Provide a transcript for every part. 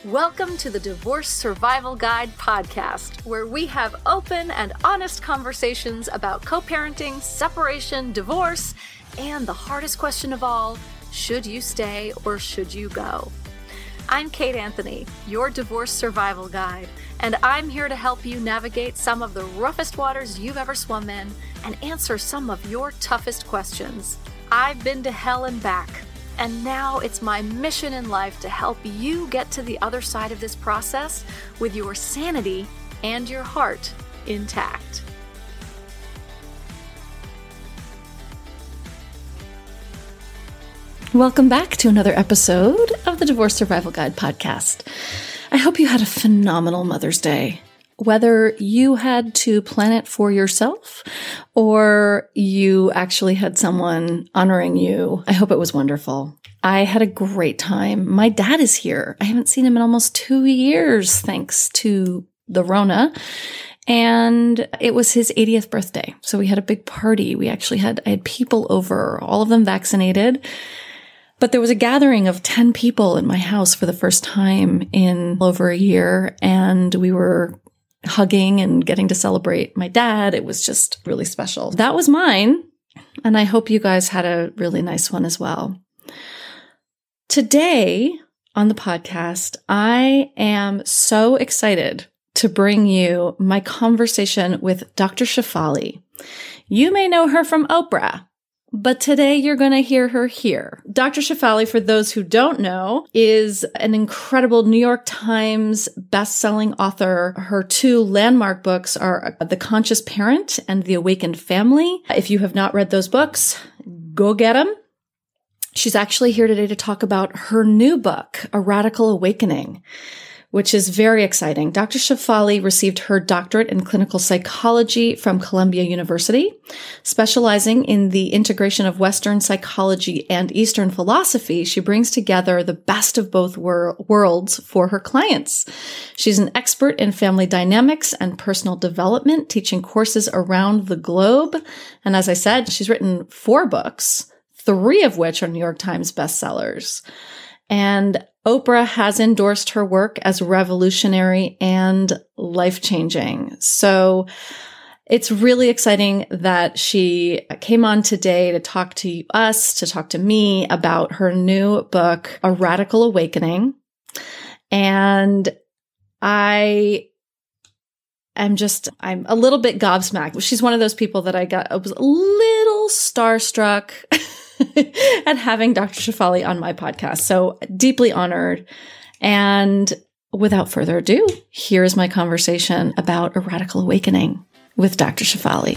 Welcome to the Divorce Survival Guide podcast, where we have open and honest conversations about co-parenting, separation, divorce, and the hardest question of all, should you stay or should you go? I'm Kate Anthony, your Divorce Survival Guide, and I'm here to help you navigate some of the roughest waters you've ever swum in and answer some of your toughest questions. I've been to hell and back, and now it's my mission in life to help you get to the other side of this process with your sanity and your heart intact. Welcome back to another episode of the Divorce Survival Guide podcast. I hope you had a phenomenal Mother's Day. Whether you had to plan it for yourself or you actually had someone honoring you, I hope it was wonderful. I had a great time. My dad is here. I haven't seen him in almost 2 years, thanks to the Rona. And it was his 80th birthday. So we had a big party. I had people over, all of them vaccinated. But there was a gathering of 10 people in my house for the first time in over a year. And we were hugging and getting to celebrate my dad. It was just really special. That was mine. And I hope you guys had a really nice one as well. Today on the podcast, I am so excited to bring you my conversation with Dr. Shefali. You may know her from Oprah, but today you're going to hear her here. Dr. Shefali, for those who don't know, is an incredible New York Times best-selling author. Her 2 landmark books are The Conscious Parent and The Awakened Family. If you have not read those books, go get them. She's actually here today to talk about her new book, A Radical Awakening, which is very exciting. Dr. Shefali received her doctorate in clinical psychology from Columbia University, specializing in the integration of Western psychology and Eastern philosophy. She brings together the best of both worlds for her clients. She's an expert in family dynamics and personal development, teaching courses around the globe. And as I said, she's written 4 books, 3 of which are New York Times bestsellers. And Oprah has endorsed her work as revolutionary and life-changing. So it's really exciting that she came on today to talk to us, to talk to me about her new book, A Radical Awakening. And I'm a little bit gobsmacked. She's one of those people that I was a little starstruck at having Dr. Shefali on my podcast. So deeply honored. And without further ado, here is my conversation about A Radical Awakening with Dr. Shefali.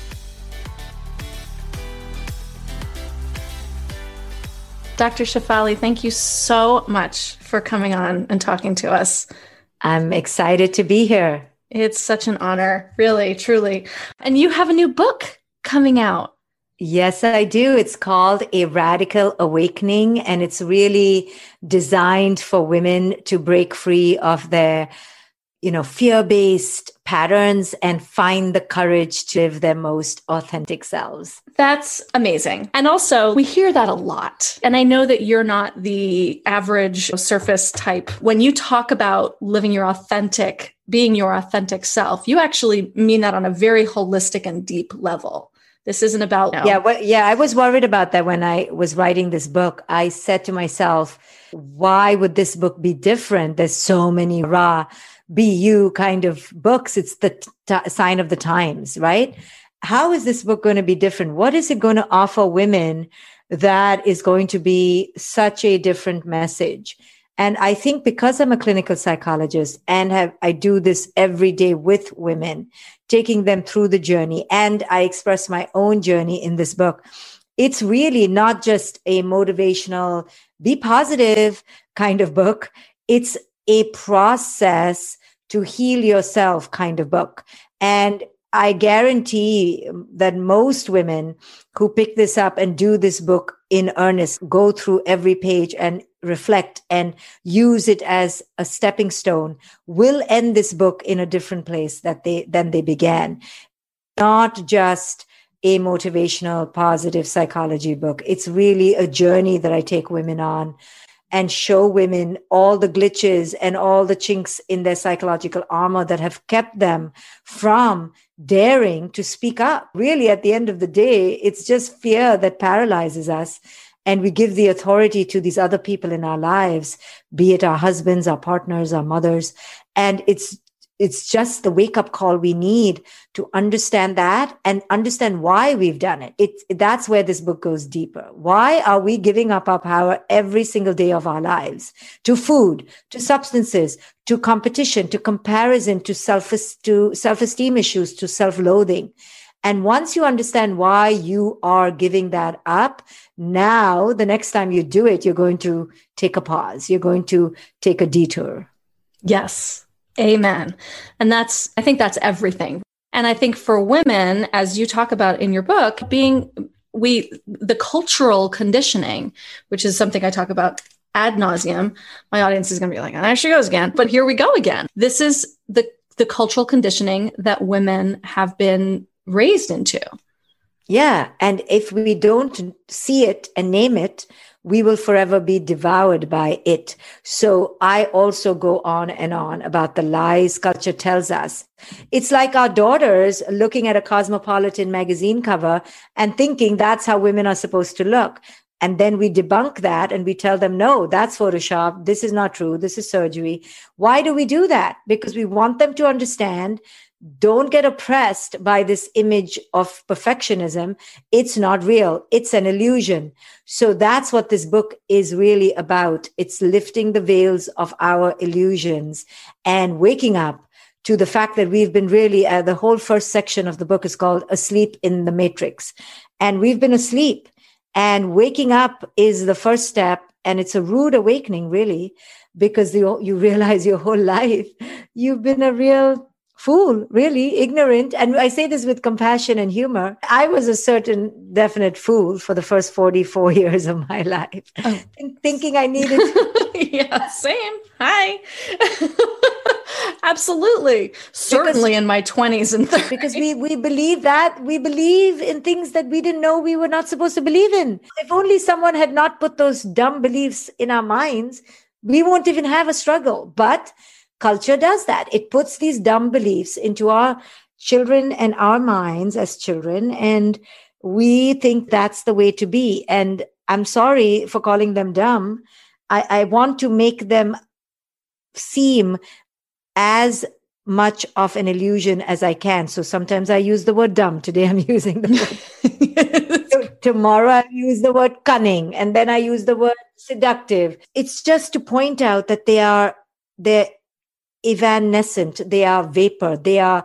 Dr. Shefali, thank you so much for coming on and talking to us. I'm excited to be here. It's such an honor, really, truly. And you have a new book coming out. Yes, I do. It's called A Radical Awakening, and it's really designed for women to break free of their, fear-based patterns and find the courage to live their most authentic selves. That's amazing. And also, we hear that a lot. And I know that you're not the average surface type. When you talk about living being your authentic self, you actually mean that on a very holistic and deep level. This isn't about... I was worried about that when I was writing this book. I said to myself, why would this book be different? There's so many raw, be you kind of books. It's the sign of the times, right? How is this book going to be different? What is it going to offer women that is going to be such a different message? And I think because I'm a clinical psychologist and I do this every day with women, taking them through the journey, and I express my own journey in this book, it's really not just a motivational, be positive kind of book. It's a process to heal yourself kind of book. And I guarantee that most women who pick this up and do this book in earnest, go through every page and reflect and use it as a stepping stone, will end this book in a different place than they began. Not just a motivational, positive psychology book. It's really a journey that I take women on and show women all the glitches and all the chinks in their psychological armor that have kept them from daring to speak up. Really, at the end of the day, it's just fear that paralyzes us. And we give the authority to these other people in our lives, be it our husbands, our partners, our mothers. And it's just the wake-up call we need to understand that and understand why we've done it. That's where this book goes deeper. Why are we giving up our power every single day of our lives to food, to substances, to competition, to comparison, to self-esteem issues, to self-loathing? And once you understand why you are giving that up, now the next time you do it, you're going to take a pause. You're going to take a detour. Yes. Amen. And I think that's everything. And I think for women, as you talk about in your book, the cultural conditioning, which is something I talk about ad nauseum, my audience is going to be like, oh, there she goes again. But here we go again. This is the cultural conditioning that women have been raised into. Yeah. And if we don't see it and name it, we will forever be devoured by it. So I also go on and on about the lies culture tells us. It's like our daughters looking at a Cosmopolitan magazine cover and thinking that's how women are supposed to look. And then we debunk that and we tell them, no, that's Photoshop. This is not true. This is surgery. Why do we do that? Because we want them to understand, don't get oppressed by this image of perfectionism. It's not real. It's an illusion. So that's what this book is really about. It's lifting the veils of our illusions and waking up to the fact that we've been really, the whole first section of the book is called Asleep in the Matrix. And we've been asleep. And waking up is the first step. And it's a rude awakening, really, because you realize your whole life, you've been a real fool, really ignorant. And I say this with compassion and humor. I was a certain definite fool for the first 44 years of my life, thinking I needed. Yeah, same. Hi. Absolutely. Certainly in my 20s and 30s. Because we believe that. We believe in things that we didn't know we were not supposed to believe in. If only someone had not put those dumb beliefs in our minds, we won't even have a struggle. But culture does that. It puts these dumb beliefs into our children and our minds as children, and we think that's the way to be. And I'm sorry for calling them dumb. I want to make them seem as much of an illusion as I can. So sometimes I use the word dumb. Today I'm using the word. Tomorrow I use the word cunning, and then I use the word seductive. It's just to point out that they're evanescent, they are vapor, they're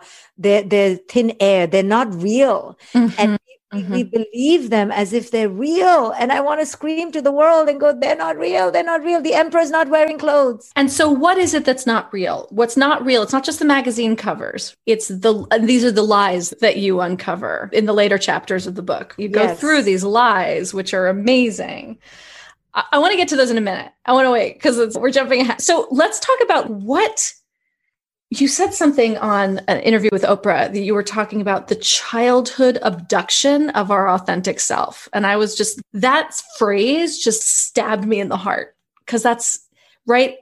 thin air, they're not real. And we believe them as if they're real. And I want to scream to the world and go, they're not real, they're not real. The emperor's not wearing clothes. And so what is it that's not real? What's not real? It's not just the magazine covers. These are the lies that you uncover in the later chapters of the book. You go through these lies, which are amazing. I want to get to those in a minute. I want to wait because we're jumping ahead. So let's talk about what you said something on an interview with Oprah that you were talking about the childhood abduction of our authentic self. And I was that phrase just stabbed me in the heart because that's right.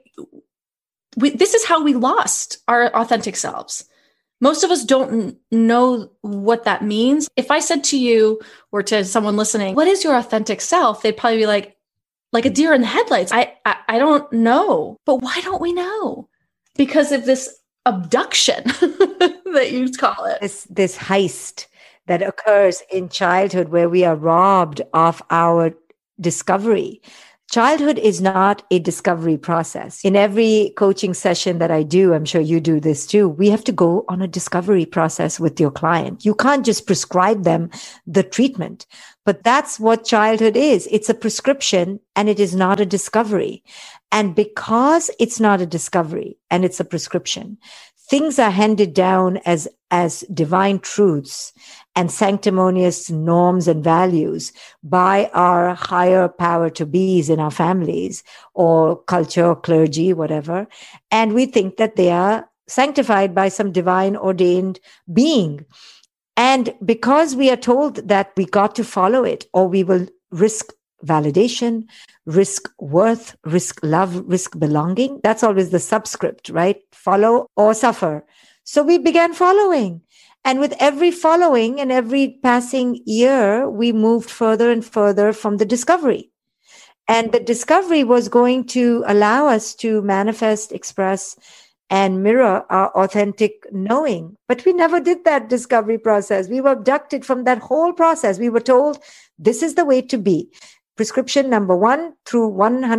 This is how we lost our authentic selves. Most of us don't know what that means. If I said to you or to someone listening, what is your authentic self? They'd probably be like a deer in the headlights. I don't know. But why don't we know? Because of this abduction that you call it. This heist that occurs in childhood where we are robbed of our discovery. Childhood is not a discovery process. In every coaching session that I do, I'm sure you do this too, we have to go on a discovery process with your client. You can't just prescribe them the treatment. But that's what childhood is. It's a prescription and it is not a discovery. And because it's not a discovery and it's a prescription, things are handed down as divine truths and sanctimonious norms and values by our higher power to be's in our families or culture or clergy, whatever. And we think that they are sanctified by some divine ordained being. And because we are told that we got to follow it or we will risk validation, risk worth, risk love, risk belonging. That's always the subscript, right? Follow or suffer. So we began following. And with every following and every passing year, we moved further and further from the discovery. And the discovery was going to allow us to manifest, express, and mirror our authentic knowing. But we never did that discovery process. We were abducted from that whole process. We were told, this is the way to be. Prescription number 1 through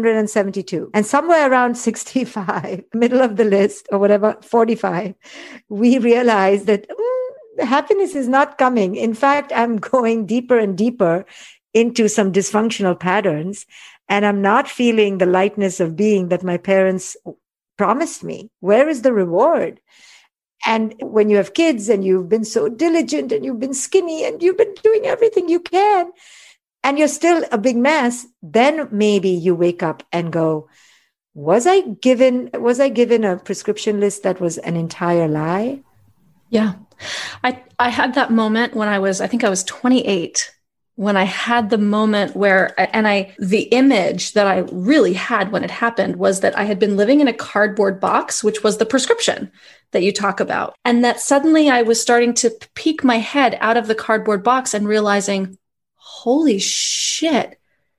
172. And somewhere around 65, middle of the list or whatever, 45, we realized that happiness is not coming. In fact, I'm going deeper and deeper into some dysfunctional patterns, and I'm not feeling the lightness of being that my parents promised me. Where is the reward? And when you have kids and you've been so diligent and you've been skinny and you've been doing everything you can, and you're still a big mess, then maybe you wake up and go, was I given a prescription list that was an entire lie? Yeah. I had that moment when I think I was 28, when I had the moment where, the image that I really had when it happened was that I had been living in a cardboard box, which was the prescription that you talk about. And that suddenly I was starting to peek my head out of the cardboard box and realizing, holy shit,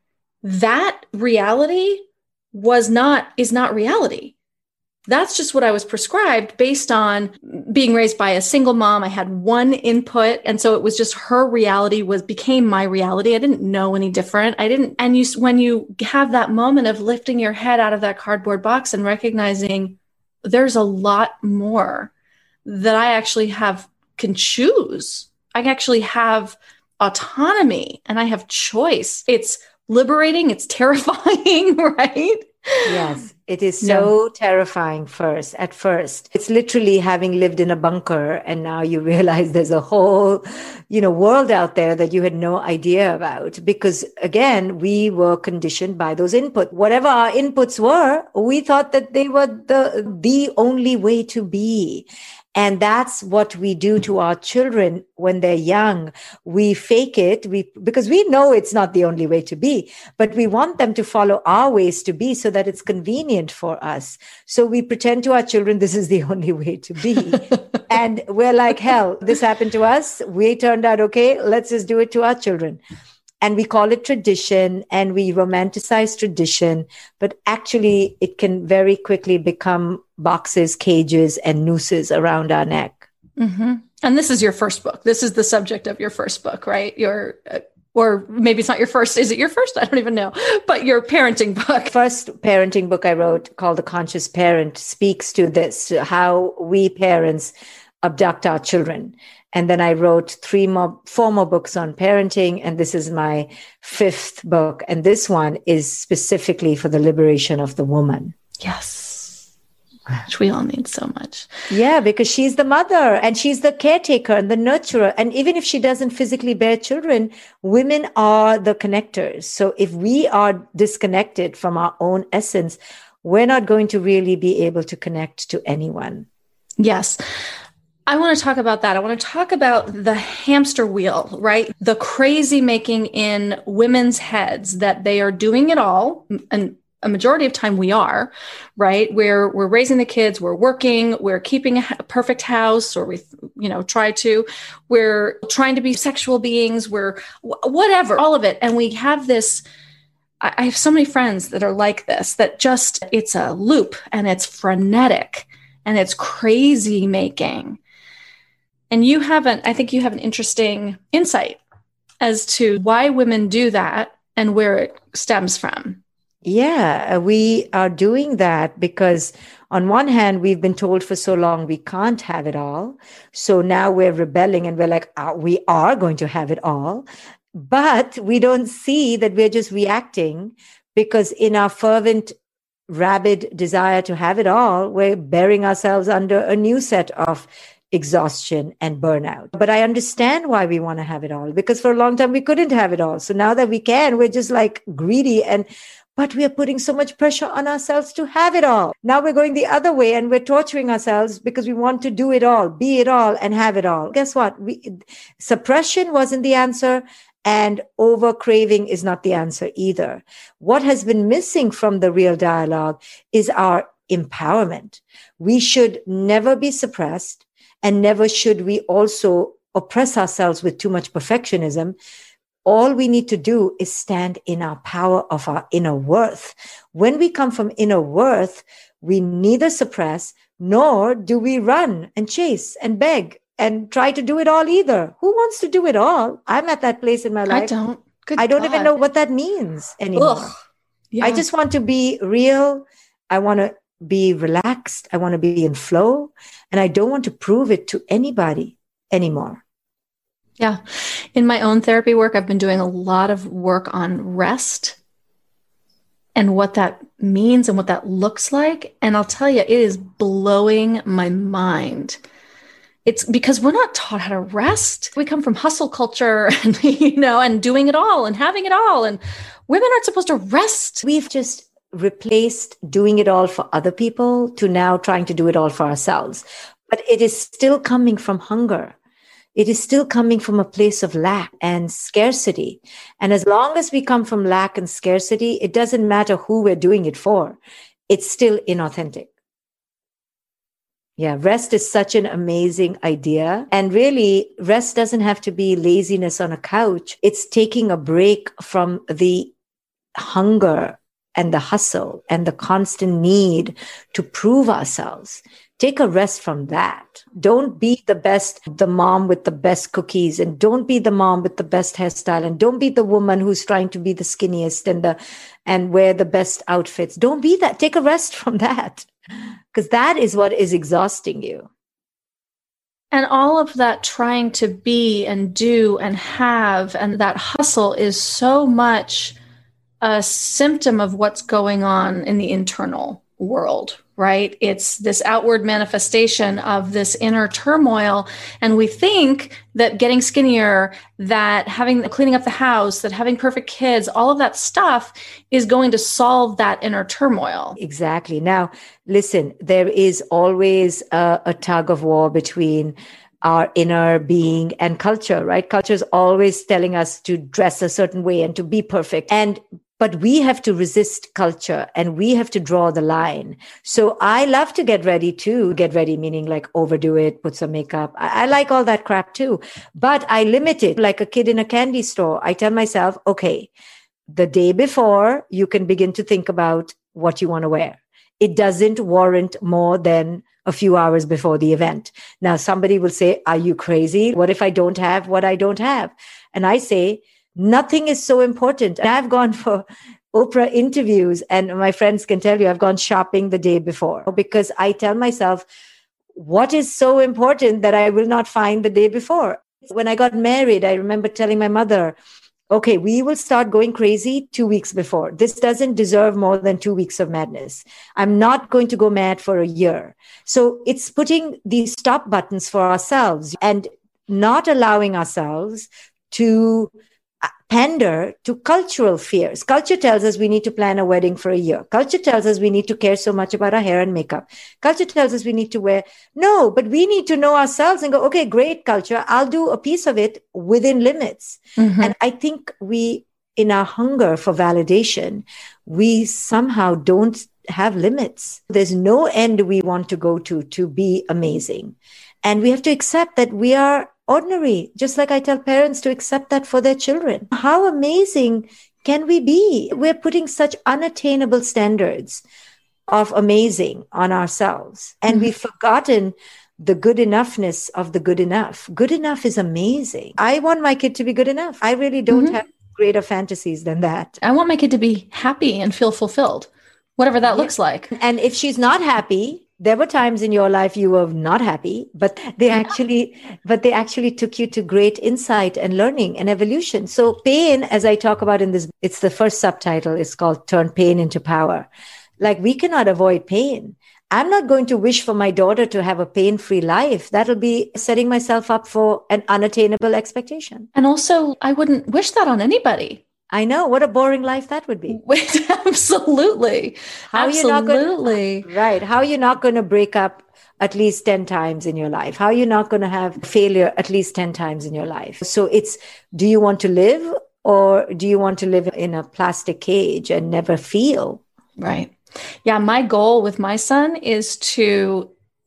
that reality is not reality. That's just what I was prescribed based on being raised by a single mom. I had one input. And so it was just her reality became my reality. I didn't know any different. When you have that moment of lifting your head out of that cardboard box and recognizing there's a lot more that I actually can choose. I actually have autonomy and I have choice. It's liberating. It's terrifying, right? Yes, it is so terrifying at first. It's literally having lived in a bunker and now you realize there's a whole, world out there that you had no idea about. Because again, we were conditioned by those inputs. Whatever our inputs were, we thought that they were the only way to be. And that's what we do to our children when they're young. We fake it because we know it's not the only way to be, but we want them to follow our ways to be so that it's convenient for us. So we pretend to our children, this is the only way to be. And we're like, hell, this happened to us. We turned out okay. Let's just do it to our children. And we call it tradition and we romanticize tradition, but actually it can very quickly become boxes, cages, and nooses around our neck. Mm-hmm. And this is your first book. This is the subject of your first book, right? Or maybe it's not your first. Is it your first? I don't even know. But your parenting book. First parenting book I wrote called The Conscious Parent speaks to this, how we parents abduct our children. And then I wrote 4 more books on parenting. And this is my 5th book. And this one is specifically for the liberation of the woman. Yes. Which we all need so much. Yeah, because she's the mother and she's the caretaker and the nurturer. And even if she doesn't physically bear children, women are the connectors. So if we are disconnected from our own essence, we're not going to really be able to connect to anyone. Yes. I want to talk about that. I want to talk about the hamster wheel, right? The crazy making in women's heads that they are doing it all. And a majority of time we are, right? We're raising the kids, we're working, we're keeping a perfect house, or we're trying to be sexual beings, we're whatever, all of it. And we have this, I have so many friends that are like this, that just, it's a loop and it's frenetic and it's crazy making. And I think you have an interesting insight as to why women do that and where it stems from. Yeah, we are doing that because on one hand, we've been told for so long we can't have it all. So now we're rebelling and we're like, we are going to have it all. But we don't see that we're just reacting because in our fervent, rabid desire to have it all, we're burying ourselves under a new set of exhaustion and burnout. But I understand why we want to have it all, because for a long time we couldn't have it all. So now that we can, we're just like greedy, but we are putting so much pressure on ourselves to have it all. Now we're going the other way and we're torturing ourselves because we want to do it all, be it all, and have it all. Guess what? Suppression wasn't the answer And over craving is not the answer either. What has been missing from the real dialogue is our empowerment. We should never be suppressed, and never should we also oppress ourselves with too much perfectionism. All we need to do is stand in our power of our inner worth. When we come from inner worth, we neither suppress nor do we run and chase and beg and try to do it all either. Who wants to do it all? I'm at that place in my life. I don't. I don't even know what that means anymore. Yeah. I just want to be real. I want to be relaxed. I want to be in flow. And I don't want to prove it to anybody anymore. Yeah. In my own therapy work, I've been doing a lot of work on rest and what that means and what that looks like. And I'll tell you, it is blowing my mind. It's because we're not taught how to rest. We come from hustle culture and, and doing it all and having it all. And women aren't supposed to rest. We've just replaced doing it all for other people to now trying to do it all for ourselves. But it is still coming from hunger. It is still coming from a place of lack and scarcity. And as long as we come from lack and scarcity, it doesn't matter who we're doing it for. It's still inauthentic. Yeah, rest is such an amazing idea. And really, rest doesn't have to be laziness on a couch. It's taking a break from the hunger and the hustle and the constant need to prove ourselves. Take a rest from that. Don't be the mom with the best cookies, and don't be the mom with the best hairstyle, and don't be the woman who's trying to be the skinniest and wear the best outfits. Don't be that. Take a rest from that, because that is what is exhausting you. And all of that trying to be and do and have, and that hustle is so much a symptom of what's going on in the internal world, right? It's this outward manifestation of this inner turmoil. And we think that getting skinnier, that cleaning up the house, that having perfect kids, all of that stuff is going to solve that inner turmoil. Exactly. Now, listen, there is always a tug of war between our inner being and culture, right? Culture is always telling us to dress a certain way and to be perfect. But we have to resist culture, and we have to draw the line. So I love to get ready too. Get ready, meaning like overdo it, put some makeup. I like all that crap too. But I limit it like a kid in a candy store. I tell myself, okay, the day before, you can begin to think about what you want to wear. It doesn't warrant more than a few hours before the event. Now, somebody will say, are you crazy? What if I don't have what I don't have? And I say, nothing is so important. I've gone for Oprah interviews, and my friends can tell you I've gone shopping the day before, because I tell myself, what is so important that I will not find the day before? When I got married, I remember telling my mother, okay, we will start going crazy 2 weeks before. This doesn't deserve more than 2 weeks of madness. I'm not going to go mad for a year. So it's putting these stop buttons for ourselves and not allowing ourselves to pander to cultural fears. Culture tells us we need to plan a wedding for a year. Culture tells us we need to care so much about our hair and makeup. Culture tells us we need to wear. No, but we need to know ourselves and go, okay, great culture. I'll do a piece of it within limits. Mm-hmm. And I think we, in our hunger for validation, we somehow don't have limits. There's no end we want to go to be amazing. And we have to accept that we are ordinary, just like I tell parents to accept that for their children. How amazing can we be? We're putting such unattainable standards of amazing on ourselves. And mm-hmm. we've forgotten the good enoughness of the good enough. Good enough is amazing. I want my kid to be good enough. I really don't mm-hmm. have greater fantasies than that. I want my kid to be happy and feel fulfilled, whatever that looks like. And if she's not happy, there were times in your life you were not happy, but they actually took you to great insight and learning and evolution. So pain, as I talk about in this, it's the first subtitle. It's called Turn Pain into Power. Like, we cannot avoid pain. I'm not going to wish for my daughter to have a pain-free life. That'll be setting myself up for an unattainable expectation. And also, I wouldn't wish that on anybody. I know. What a boring life that would be. Absolutely. How Absolutely. Right. How are you not going to break up at least 10 times in your life? How are you not going to have failure at least 10 times in your life? So it's, do you want to live, or do you want to live in a plastic cage and never feel? Right. Yeah. My goal with my son is to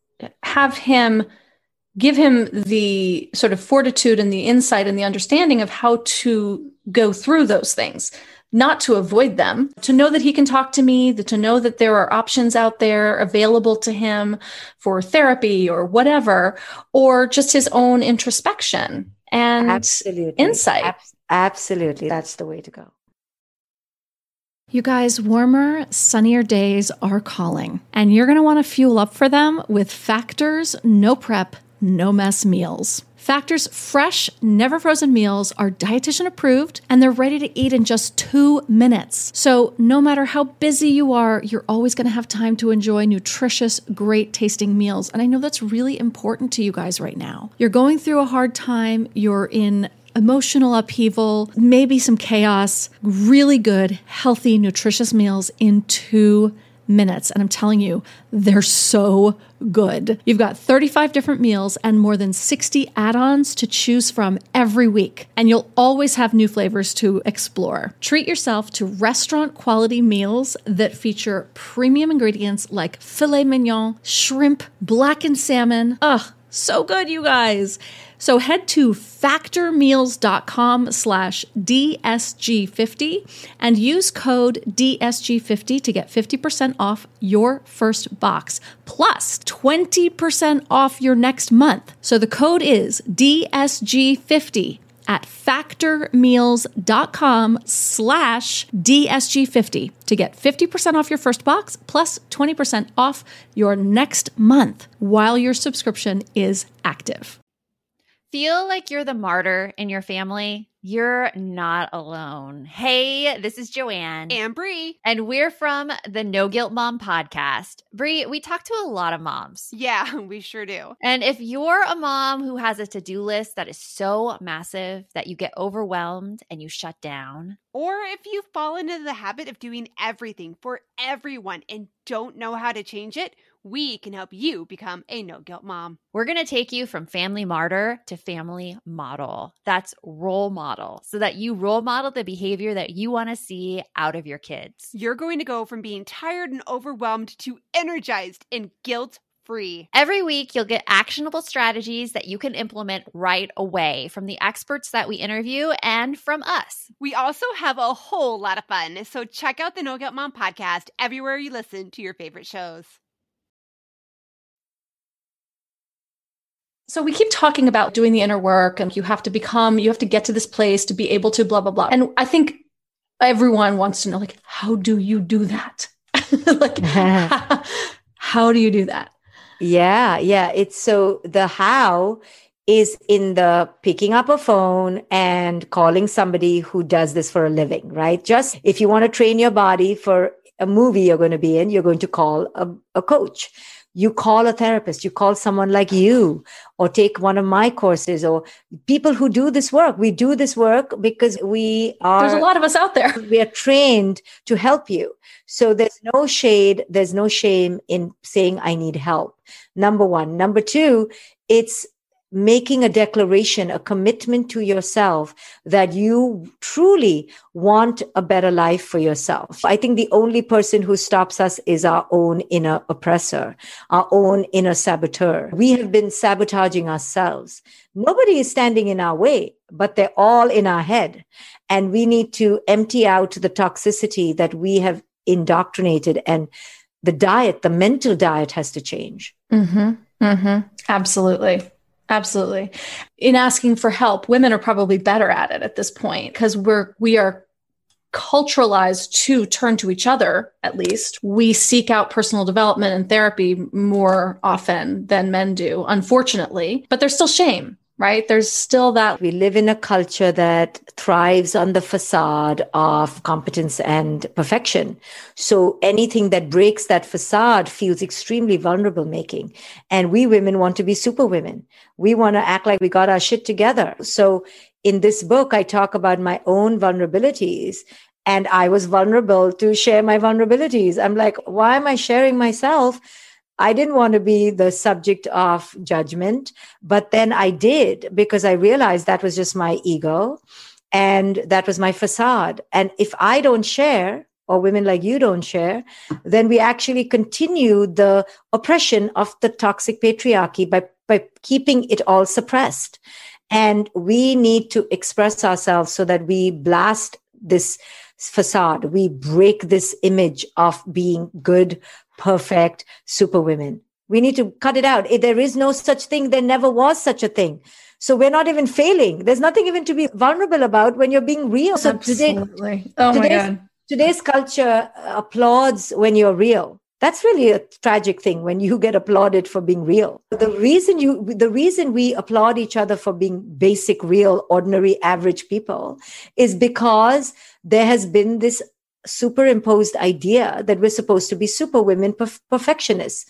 give him the sort of fortitude and the insight and the understanding of how to go through those things, not to avoid them, to know that he can talk to me, to know that there are options out there available to him for therapy or whatever, or just his own introspection and insight. Absolutely. That's the way to go. You guys, warmer, sunnier days are calling, and you're going to want to fuel up for them with Factor's no prep, no mess meals. Factor's fresh, never frozen meals are dietitian approved, and they're ready to eat in just 2 minutes. So no matter how busy you are, you're always going to have time to enjoy nutritious, great tasting meals. And I know that's really important to you guys right now. You're going through a hard time. You're in emotional upheaval, maybe some chaos, really good, healthy, nutritious meals in 2 minutes. And I'm telling you, they're so good. You've got 35 different meals and more than 60 add-ons to choose from every week. And you'll always have new flavors to explore. Treat yourself to restaurant quality meals that feature premium ingredients like filet mignon, shrimp, blackened salmon. Ugh, so good, you guys. So head to factormeals.com/DSG50 and use code DSG50 to get 50% off your first box, plus 20% off your next month. So the code is DSG50 at factormeals.com/DSG50 to get 50% off your first box plus 20% off your next month while your subscription is active. Feel like you're the martyr in your family? You're not alone. Hey, this is Joanne. And Bree. And we're from the No Guilt Mom podcast. Bree, we talk to a lot of moms. Yeah, we sure do. And if you're a mom who has a to-do list that is so massive that you get overwhelmed and you shut down, or if you've fallen into the habit of doing everything for everyone and don't know how to change it, we can help you become a no-guilt mom. we're going to take you from family martyr to family model. That's role model, so that you role model the behavior that you want to see out of your kids. You're going to go from being tired and overwhelmed to energized and guilt-free. Every week, you'll get actionable strategies that you can implement right away from the experts that we interview and from us. We also have a whole lot of fun, so check out the No Guilt Mom podcast everywhere you listen to your favorite shows. So we keep talking about doing the inner work and you have to get to this place to be able to blah, blah, blah. And I think everyone wants to know, like, how do you do that? Like, how do you do that? Yeah. It's so the how is in the picking up a phone and calling somebody who does this for a living, right? Just if you want to train your body for a movie you're going to be in, you're going to call a coach. You call a therapist, you call someone like you, or take one of my courses, or people who do this work. We do this work because there's a lot of us out there. We are trained to help you. So there's no shade, there's no shame in saying, I need help. Number one. Number two, it's making a declaration, a commitment to yourself that you truly want a better life for yourself. I think the only person who stops us is our own inner oppressor, our own inner saboteur. We have been sabotaging ourselves. Nobody is standing in our way, but they're all in our head. And we need to empty out the toxicity that we have indoctrinated, and the mental diet has to change. Absolutely. Absolutely. In asking for help, women are probably better at it at this point because we are culturalized to turn to each other. At least we seek out personal development and therapy more often than men do, unfortunately, but there's still shame. right? There's still that. We live in a culture that thrives on the facade of competence and perfection. So anything that breaks that facade feels extremely vulnerable making. And we women want to be super women. We want to act like we got our shit together. So in this book, I talk about my own vulnerabilities. And I was vulnerable to share my vulnerabilities. I'm like, why am I sharing myself? I didn't want to be the subject of judgment, but then I did because I realized that was just my ego and that was my facade. And if I don't share, or women like you don't share, then we actually continue the oppression of the toxic patriarchy by keeping it all suppressed. And we need to express ourselves so that we blast this facade. We break this image of being good, perfect superwomen. We need to cut it out. There is no such thing. There never was such a thing. So we're not even failing. There's nothing even to be vulnerable about when you're being real. So Absolutely. My God. Today's culture applauds when you're real. That's really a tragic thing when you get applauded for being real. The reason we applaud each other for being basic, real, ordinary, average people is because there has been this superimposed idea that we're supposed to be superwomen, perfectionists.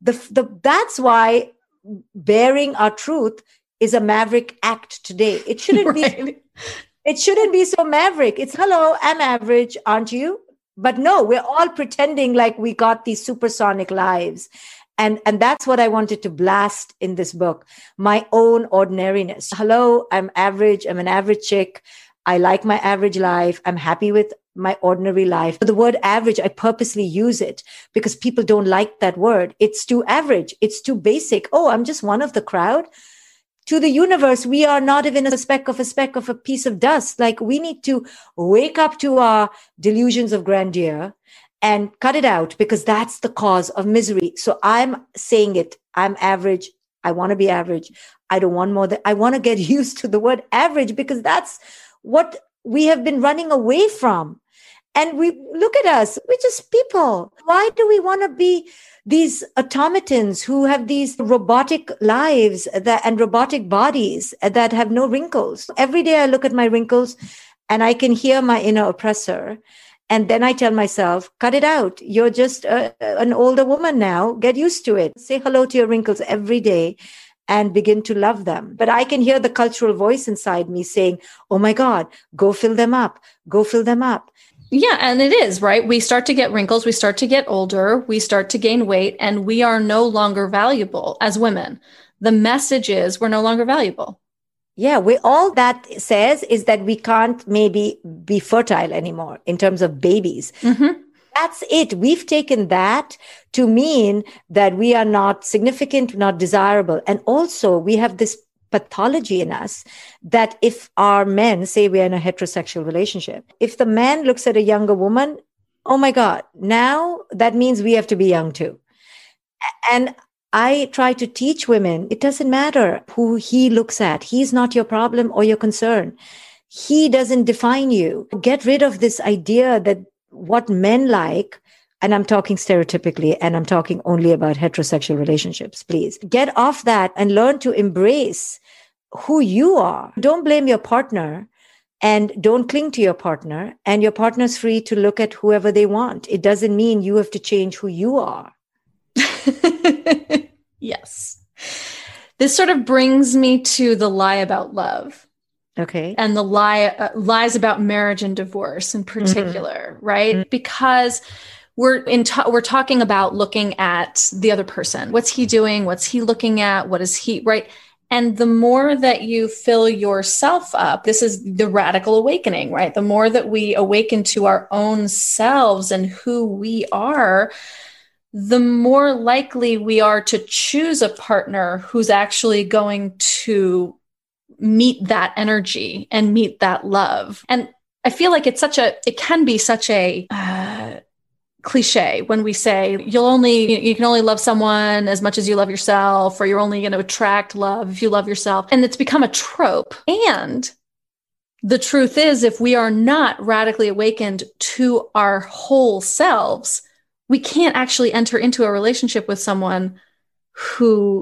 That's why bearing our truth is a maverick act today. It shouldn't be. It shouldn't be so maverick. It's, hello, I'm average, aren't you? But no, we're all pretending like we got these supersonic lives. And that's what I wanted to blast in this book, my own ordinariness. Hello, I'm average. I'm an average chick. I like my average life. I'm happy with my ordinary life. The word average, I purposely use it because people don't like that word. It's too average. It's too basic. Oh, I'm just one of the crowd. To the universe, we are not even a speck of a piece of dust. Like, we need to wake up to our delusions of grandeur and cut it out because that's the cause of misery. So I'm saying it. I'm average. I want to be average. I don't want more. I want to get used to the word average because that's what we have been running away from. And we look at us, we're just people. Why do we want to be these automatons who have these robotic lives and robotic bodies that have no wrinkles? Every day I look at my wrinkles and I can hear my inner oppressor. And then I tell myself, cut it out. You're just an older woman now. Get used to it. Say hello to your wrinkles every day and begin to love them. But I can hear the cultural voice inside me saying, oh my God, go fill them up. Go fill them up. Yeah. And it is, right? We start to get wrinkles. We start to get older. We start to gain weight, and we are no longer valuable as women. The message is we're no longer valuable. Yeah. All that says is that we can't maybe be fertile anymore in terms of babies. Mm-hmm. That's it. We've taken that to mean that we are not significant, not desirable. And also we have this pathology in us that if our men, say we're in a heterosexual relationship, if the man looks at a younger woman, oh my God, now that means we have to be young too. And I try to teach women, it doesn't matter who he looks at. He's not your problem or your concern. He doesn't define you. Get rid of this idea that what men like, and I'm talking stereotypically, and I'm talking only about heterosexual relationships, please. Get off that and learn to embrace who you are. Don't blame your partner and don't cling to your partner. And your partner's free to look at whoever they want. It doesn't mean you have to change who you are. Yes. This sort of brings me to the lie about love. Okay. And the lies about marriage and divorce in particular, mm-hmm. right? Mm-hmm. Because we're talking about looking at the other person. What's he doing? What's he looking at? What is he, right? And the more that you fill yourself up, this is the radical awakening, right? The more that we awaken to our own selves and who we are, the more likely we are to choose a partner who's actually going to meet that energy and meet that love. And I feel like it can be such a cliche when we say you can only love someone as much as you love yourself, or you're only going to attract love if you love yourself. And it's become a trope. And the truth is, if we are not radically awakened to our whole selves, we can't actually enter into a relationship with someone who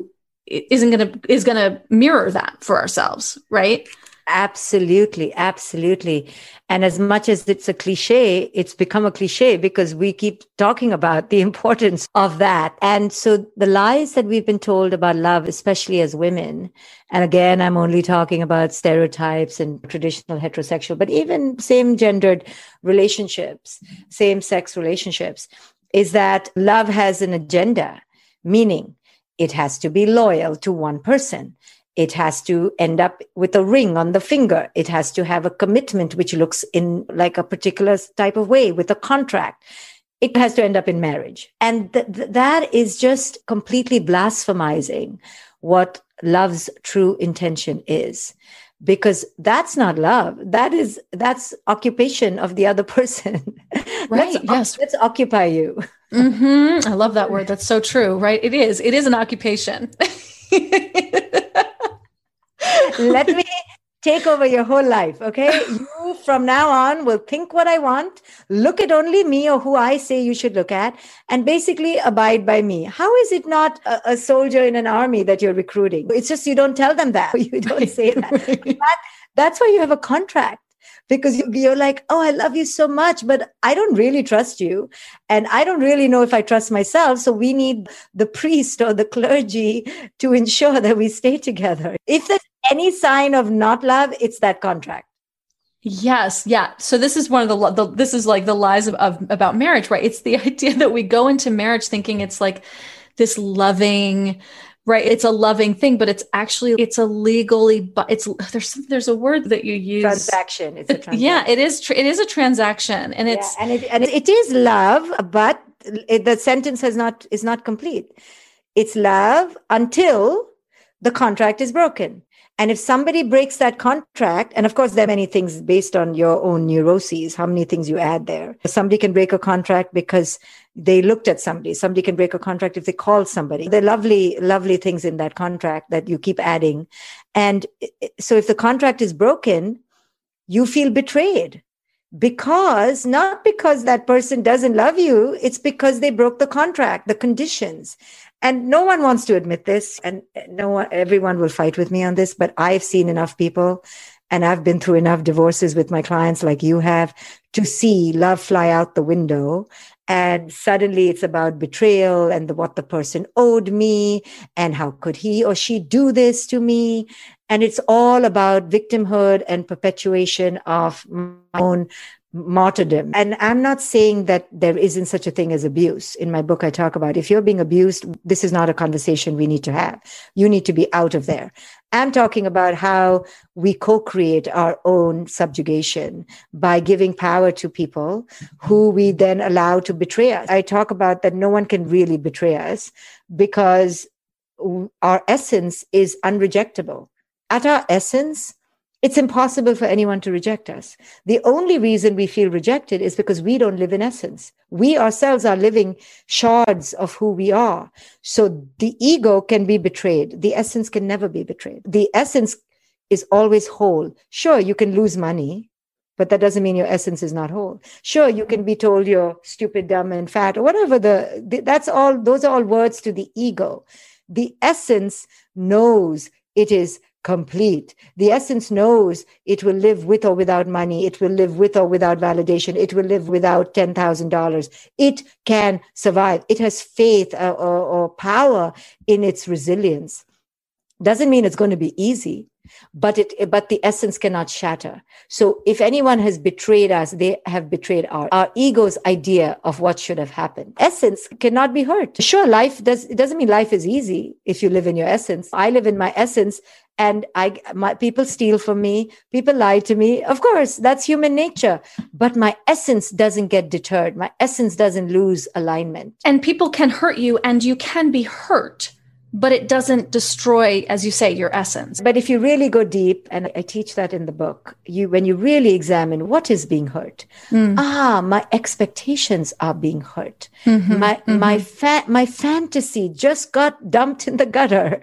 is going to mirror that for ourselves, right? Absolutely. Absolutely. And as much as it's a cliche, it's become a cliche because we keep talking about the importance of that. And so the lies that we've been told about love, especially as women, and again, I'm only talking about stereotypes and traditional heterosexual, but even same gendered relationships, same sex relationships, is that love has an agenda, meaning it has to be loyal to one person. It has to end up with a ring on the finger. It has to have a commitment, which looks in like a particular type of way with a contract. It has to end up in marriage. And that is just completely blasphemizing what love's true intention is. Because that's not love. That's occupation of the other person. Right. Let's occupy you. Mm-hmm. I love that word. That's so true, right? It is an occupation. Let me take over your whole life. Okay. You from now on will think what I want, look at only me or who I say you should look at, and basically abide by me. How is it not a soldier in an army that you're recruiting? It's just, you don't tell them that. You don't say that. Right. That's why you have a contract. Because you're like, oh, I love you so much, but I don't really trust you. And I don't really know if I trust myself. So we need the priest or the clergy to ensure that we stay together. If there's any sign of not love, it's that contract. Yes. Yeah. So this is one of this is like the lies about marriage, right? It's the idea that we go into marriage thinking it's like this loving, right? It's a loving thing, but it's a legally, but there's a word that you use. Transaction. It's a transaction. Yeah, it is a transaction, and it's and it is love, but the sentence is not complete. It's love until the contract is broken. And if somebody breaks that contract, and of course, there are many things based on your own neuroses, how many things you add there. Somebody can break a contract because they looked at somebody. Somebody can break a contract if they called somebody. There are lovely, lovely things in that contract that you keep adding. And so if the contract is broken, you feel betrayed. Not because that person doesn't love you, it's because they broke the contract, the conditions. And no one wants to admit this, and everyone will fight with me on this, but I've seen enough people and I've been through enough divorces with my clients like you have to see love fly out the window. And suddenly it's about betrayal and what the person owed me and how could he or she do this to me. And it's all about victimhood and perpetuation of my own martyrdom. And I'm not saying that there isn't such a thing as abuse. In my book, I talk about if you're being abused, this is not a conversation we need to have. You need to be out of there. I'm talking about how we co-create our own subjugation by giving power to people who we then allow to betray us. I talk about that no one can really betray us because our essence is unrejectable. At our essence, it's impossible for anyone to reject us. The only reason we feel rejected is because we don't live in essence. We ourselves are living shards of who we are. So the ego can be betrayed. The essence can never be betrayed. The essence is always whole. Sure, you can lose money, but that doesn't mean your essence is not whole. Sure, you can be told you're stupid, dumb, and fat, or whatever. Those are all words to the ego. The essence knows it is complete. The essence knows it will live with or without money. It will live with or without validation. It will live without $10,000. It can survive. It has faith or power in its resilience. Doesn't mean it's going to be easy, but the essence cannot shatter. So if anyone has betrayed us, they have betrayed our ego's idea of what should have happened. Essence cannot be hurt. Sure, it doesn't mean life is easy if you live in your essence. I live in my essence. And people steal from me, people lie to me. Of course, that's human nature. But my essence doesn't get deterred. My essence doesn't lose alignment. And people can hurt you and you can be hurt, but it doesn't destroy, as you say, your essence. But if you really go deep, and I teach that in the book, when you really examine what is being hurt, my expectations are being hurt. Mm-hmm, my fantasy just got dumped in the gutter.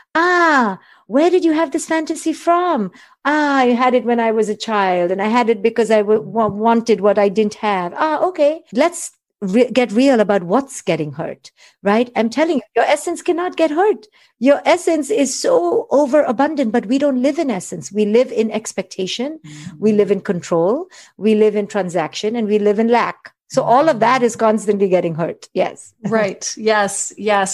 Where did you have this fantasy from? I had it when I was a child and I had it because I wanted what I didn't have. Okay. Let's get real about what's getting hurt, right? I'm telling you, your essence cannot get hurt. Your essence is so overabundant, but we don't live in essence. We live in expectation. We live in control. We live in transaction, and we live in lack. So all of that is constantly getting hurt. Yes. Right. Yes.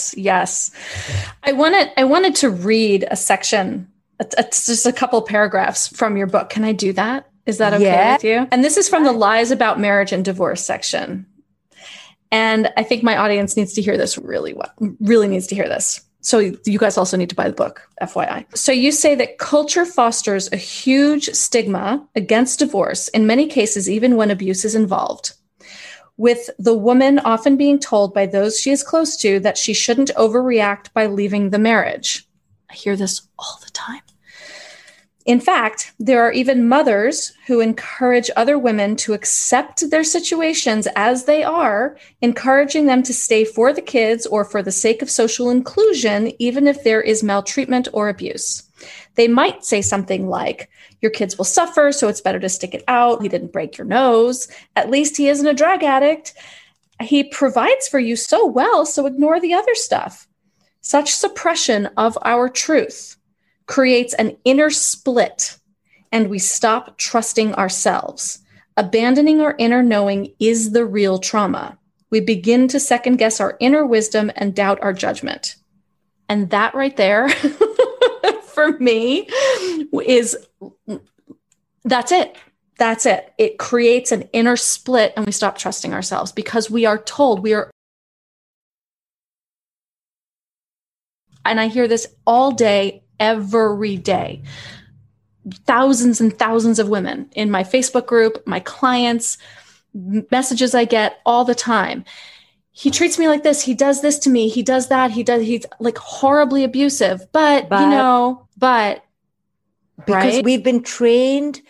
I wanted to read a section. It's just a couple paragraphs from your book. Can I do that? Is that okay with you? And this is from the Lies About Marriage and Divorce section. And I think my audience needs to hear this really needs to hear this. So you guys also need to buy the book, FYI. So you say that culture fosters a huge stigma against divorce, in many cases, even when abuse is involved, with the woman often being told by those she is close to that she shouldn't overreact by leaving the marriage. I hear this all the time. In fact, there are even mothers who encourage other women to accept their situations as they are, encouraging them to stay for the kids or for the sake of social inclusion, even if there is maltreatment or abuse. They might say something like, your kids will suffer, so it's better to stick it out. He didn't break your nose. At least he isn't a drug addict. He provides for you so well, so ignore the other stuff. Such suppression of our truth creates an inner split, and we stop trusting ourselves. Abandoning our inner knowing is the real trauma. We begin to second guess our inner wisdom and doubt our judgment. And that right there, for me, that's it. That's it. It creates an inner split, and we stop trusting ourselves because we are told and I hear this all day, every day. Thousands and thousands of women in my Facebook group, my clients, messages I get all the time. He treats me like this. He does this to me. He does that. He's like horribly abusive, but because right? We've been trained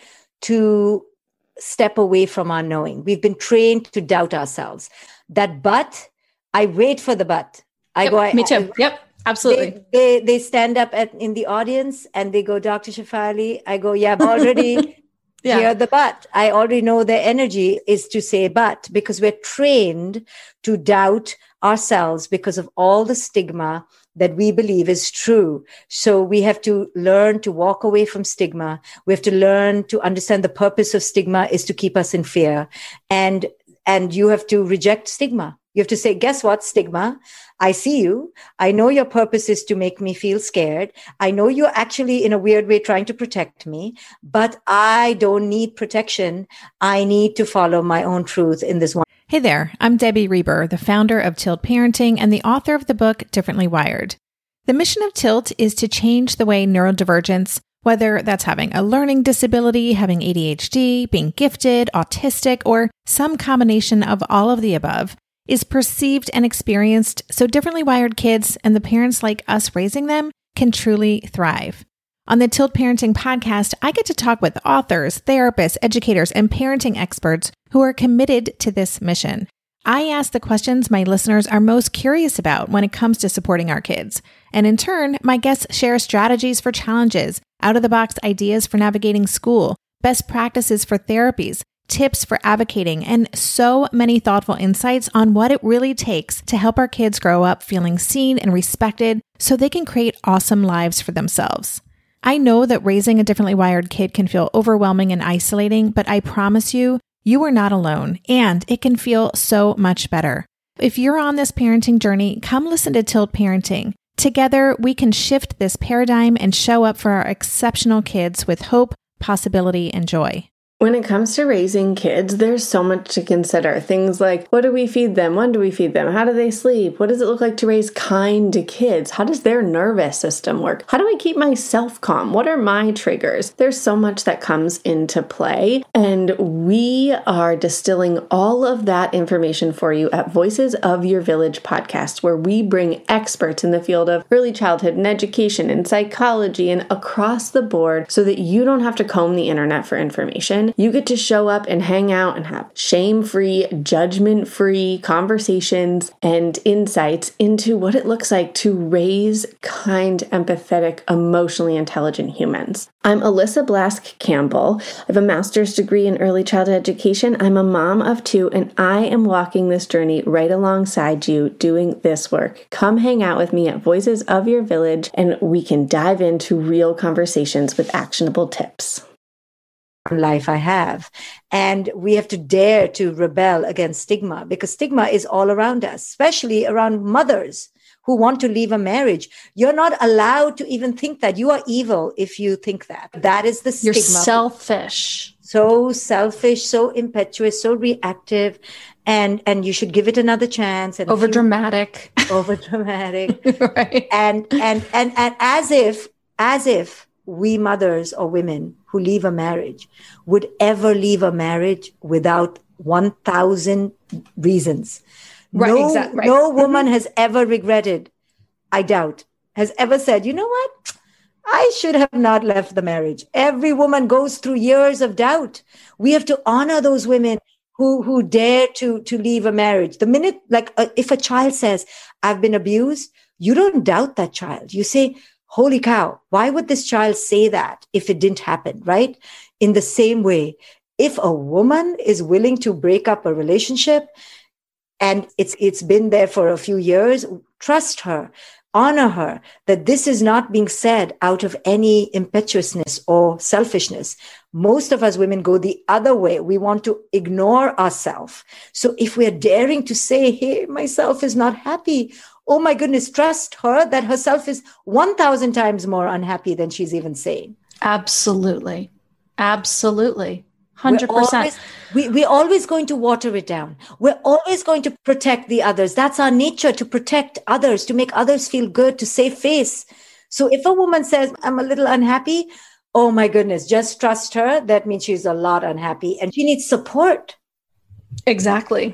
to step away from our knowing. We've been trained to doubt ourselves. That but, I wait for the but. Me too. Yep. Absolutely. They stand up in the audience and they go, Dr. Shefali. I go, yeah, I've already hear the but. I already know their energy is to say but, because we're trained to doubt ourselves because of all the stigma that we believe is true. So we have to learn to walk away from stigma. We have to learn to understand the purpose of stigma is to keep us in fear. And you have to reject stigma. You have to say, guess what, stigma? I see you. I know your purpose is to make me feel scared. I know you're actually in a weird way trying to protect me, but I don't need protection. I need to follow my own truth in this one. Hey there, I'm Debbie Reber, the founder of Tilt Parenting and the author of the book Differently Wired. The mission of Tilt is to change the way neurodivergence, whether that's having a learning disability, having ADHD, being gifted, autistic, or some combination of all of the above, is perceived and experienced so differently wired kids and the parents like us raising them can truly thrive. On the Tilt Parenting podcast, I get to talk with authors, therapists, educators, and parenting experts who are committed to this mission. I ask the questions my listeners are most curious about when it comes to supporting our kids. And in turn, my guests share strategies for challenges, out-of-the-box ideas for navigating school, best practices for therapies, tips for advocating, and so many thoughtful insights on what it really takes to help our kids grow up feeling seen and respected so they can create awesome lives for themselves. I know that raising a differently wired kid can feel overwhelming and isolating, but I promise you, you are not alone, and it can feel so much better. If you're on this parenting journey, come listen to Tilt Parenting. Together, we can shift this paradigm and show up for our exceptional kids with hope, possibility, and joy. When it comes to raising kids, there's so much to consider. Things like, what do we feed them? When do we feed them? How do they sleep? What does it look like to raise kind kids? How does their nervous system work? How do I keep myself calm? What are my triggers? There's so much that comes into play, and we are distilling all of that information for you at Voices of Your Village podcast, where we bring experts in the field of early childhood and education and psychology and across the board so that you don't have to comb the internet for information. conversation. You get to show up and hang out and have shame-free, judgment-free conversations and insights into what it looks like to raise kind, empathetic, emotionally intelligent humans. I'm Alyssa Blask Campbell. I have a master's degree in early childhood education. I'm a mom of 2, and I am walking this journey right alongside you doing this work. Come hang out with me at Voices of Your Village, and we can dive into real conversations with actionable tips. Life I have. And we have to dare to rebel against stigma, because stigma is all around us, especially around mothers who want to leave a marriage. You're not allowed to even think that. You are evil if you think that. That is the stigma. You're selfish. So selfish, so impetuous, so reactive, and you should give it another chance. And Overdramatic. Right. And as if we mothers or women who leave a marriage would ever leave a marriage without 1,000 reasons. Right, exactly. Right. No woman has ever regretted, I doubt, has ever said, you know what? I should have not left the marriage. Every woman goes through years of doubt. We have to honor those women who dare to leave a marriage. The minute, if a child says, I've been abused, you don't doubt that child. You say, holy cow, why would this child say that if it didn't happen, right? In the same way, if a woman is willing to break up a relationship and it's been there for a few years, trust her, honor her, that this is not being said out of any impetuousness or selfishness. Most of us women go the other way. We want to ignore ourselves. So if we're daring to say, hey, myself is not happy, oh my goodness, trust her that herself is 1,000 times more unhappy than she's even saying. Absolutely. 100%. We're always going to water it down. We're always going to protect the others. That's our nature, to protect others, to make others feel good, to save face. So if a woman says, I'm a little unhappy, oh my goodness, just trust her. That means she's a lot unhappy and she needs support. Exactly.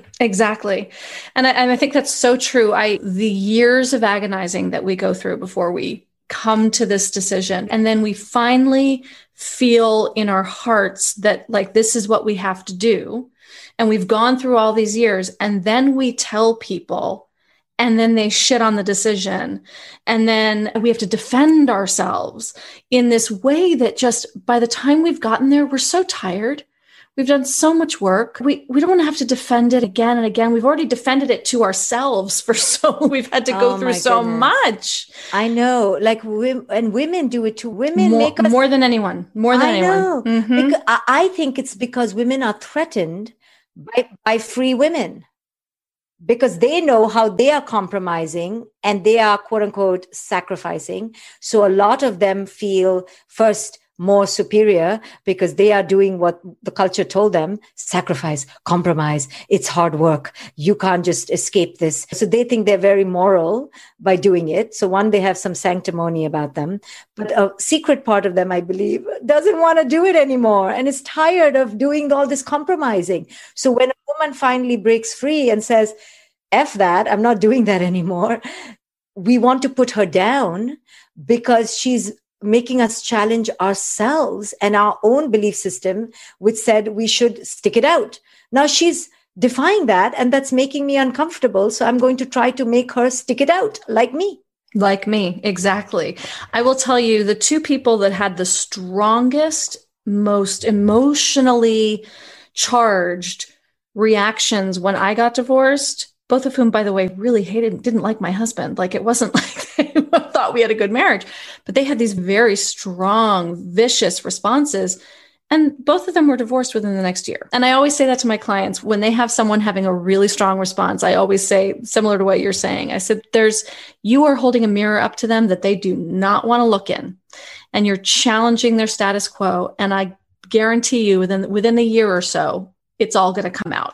And I think that's so true. The years of agonizing that we go through before we come to this decision, and then we finally feel in our hearts that this is what we have to do. And we've gone through all these years, and then we tell people, and then they shit on the decision. And then we have to defend ourselves in this way that just by the time we've gotten there, we're so tired. We've done so much work. We don't want to have to defend it again and again. We've already defended it to ourselves we've had to go through so much. I know, and women do it too. Women more than anyone. I know. Mm-hmm. Because I think it's because women are threatened by free women, because they know how they are compromising and they are quote unquote sacrificing. So a lot of them feel first more superior because they are doing what the culture told them: sacrifice, compromise. It's hard work. You can't just escape this. So they think they're very moral by doing it. So one, they have some sanctimony about them, but a secret part of them, I believe, doesn't want to do it anymore and is tired of doing all this compromising. So when a woman finally breaks free and says, F that, I'm not doing that anymore, we want to put her down because she's making us challenge ourselves and our own belief system, which said we should stick it out. Now she's defying that, and that's making me uncomfortable. So I'm going to try to make her stick it out like me. Like me, exactly. I will tell you, the two people that had the strongest, most emotionally charged reactions when I got divorced, both of whom, by the way, really didn't like my husband. It wasn't like they thought we had a good marriage, but they had these very strong, vicious responses. And both of them were divorced within the next year. And I always say that to my clients when they have someone having a really strong response. I always say, similar to what you're saying, I said, you are holding a mirror up to them that they do not want to look in, and you're challenging their status quo. And I guarantee you within a year or so, it's all going to come out.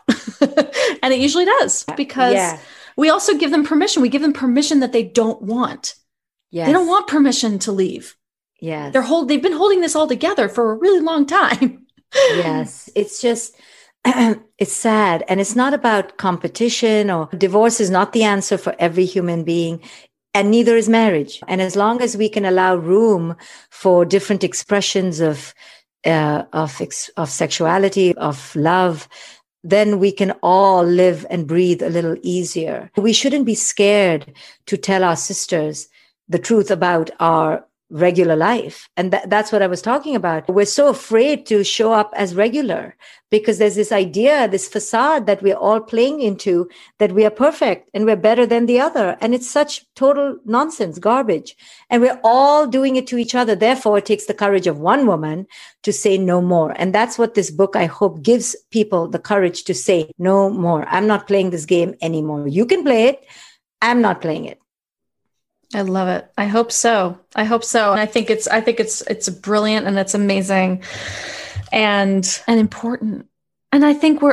And it usually does, because we also give them permission. We give them permission that they don't want. Yes. They don't want permission to leave. Yes. They've been holding this all together for a really long time. Yes. It's just, it's sad. And it's not about competition, or divorce is not the answer for every human being. And neither is marriage. And as long as we can allow room for different expressions of of sexuality, of love, then we can all live and breathe a little easier. We shouldn't be scared to tell our sisters the truth about our regular life. And that's what I was talking about. We're so afraid to show up as regular because there's this idea, this facade that we're all playing into, that we are perfect and we're better than the other. And it's such total nonsense, garbage. And we're all doing it to each other. Therefore, it takes the courage of one woman to say no more. And that's what this book, I hope, gives people the courage to say no more. I'm not playing this game anymore. You can play it. I'm not playing it. I love it. I hope so. And I think it's brilliant and it's amazing and important. And I think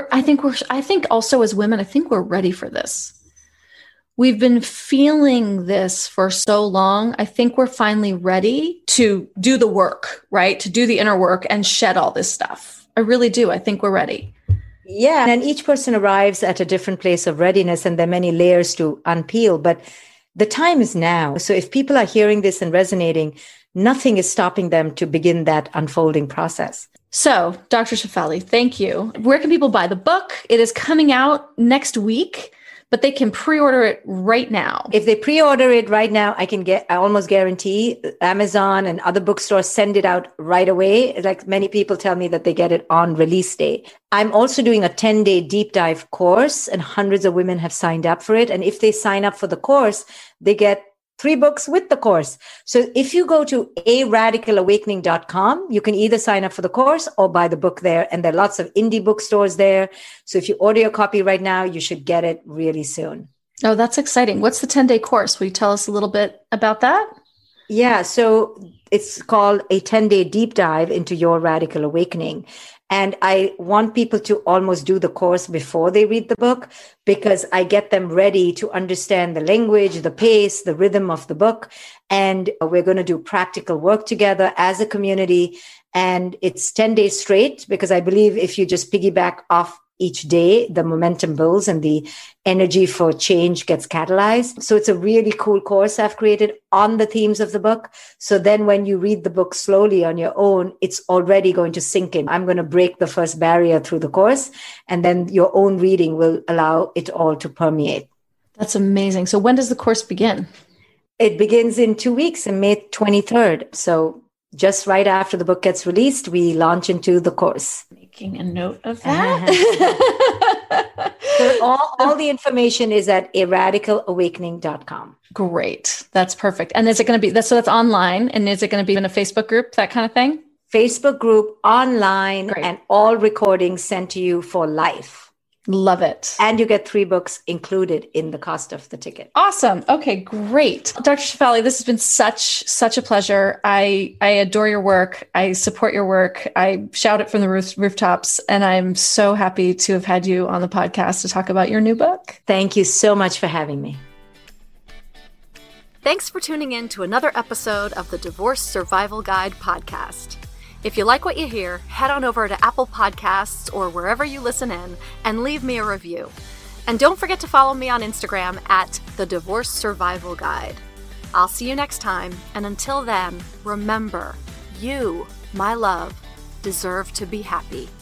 also as women, I think we're ready for this. We've been feeling this for so long. I think we're finally ready to do the work, right? To do the inner work and shed all this stuff. I really do. I think we're ready. Yeah. And each person arrives at a different place of readiness, and there are many layers to unpeel, but the time is now. So if people are hearing this and resonating, nothing is stopping them to begin that unfolding process. So, Dr. Shefali, thank you. Where can people buy the book? It is coming out next week, but they can pre-order it right now. If they pre-order it right now, I almost guarantee Amazon and other bookstores send it out right away. Like many people tell me that they get it on release day. I'm also doing a 10-day deep dive course, and hundreds of women have signed up for it. And if they sign up for the course, they get 3 books with the course. So if you go to aradicalawakening.com, you can either sign up for the course or buy the book there. And there are lots of indie bookstores there. So if you order your copy right now, you should get it really soon. Oh, that's exciting. What's the 10-day course? Will you tell us a little bit about that? Yeah. So it's called a 10-day deep dive into your radical awakening. And I want people to almost do the course before they read the book, because I get them ready to understand the language, the pace, the rhythm of the book. And we're going to do practical work together as a community. And it's 10 days straight, because I believe if you just piggyback off each day, the momentum builds and the energy for change gets catalyzed. So it's a really cool course I've created on the themes of the book. So then when you read the book slowly on your own, it's already going to sink in. I'm going to break the first barrier through the course, and then your own reading will allow it all to permeate. That's amazing. So when does the course begin? It begins in 2 weeks, on May 23rd. So just right after the book gets released, we launch into the course. Making a note of that. So all the information is at aradicalawakening.com. Great. That's perfect. And is it going to be, that's online, and is it going to be in a Facebook group, that kind of thing? Facebook group, online, Great. And all recordings sent to you for life. Love it. And you get 3 books included in the cost of the ticket. Awesome. Okay, great. Dr. Shefali, this has been such a pleasure. I adore your work. I support your work. I shout it from the rooftops. And I'm so happy to have had you on the podcast to talk about your new book. Thank you so much for having me. Thanks for tuning in to another episode of the Divorce Survival Guide podcast. If you like what you hear, head on over to Apple Podcasts or wherever you listen in and leave me a review. And don't forget to follow me on Instagram at The Divorce Survival Guide. I'll see you next time, and until then, remember, you, my love, deserve to be happy.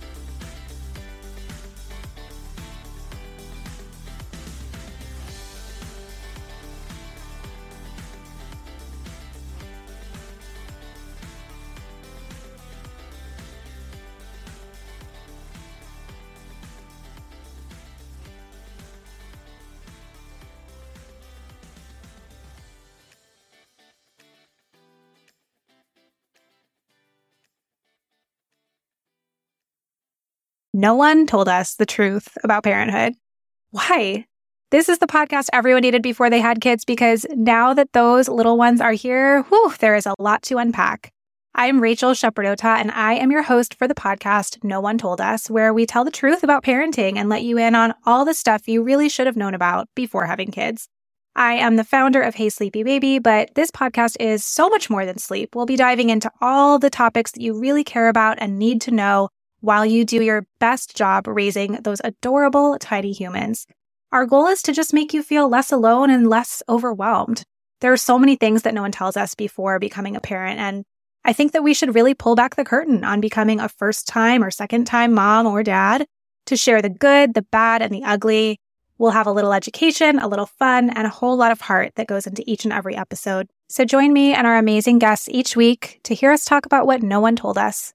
No one told us the truth about parenthood. Why? This is the podcast everyone needed before they had kids, because now that those little ones are here, there is a lot to unpack. I'm Rachel Shepardota, and I am your host for the podcast No One Told Us, where we tell the truth about parenting and let you in on all the stuff you really should have known about before having kids. I am the founder of Hey Sleepy Baby, but this podcast is so much more than sleep. We'll be diving into all the topics that you really care about and need to know while you do your best job raising those adorable, tiny humans. Our goal is to just make you feel less alone and less overwhelmed. There are so many things that no one tells us before becoming a parent, and I think that we should really pull back the curtain on becoming a first-time or second-time mom or dad to share the good, the bad, and the ugly. We'll have a little education, a little fun, and a whole lot of heart that goes into each and every episode. So join me and our amazing guests each week to hear us talk about what no one told us.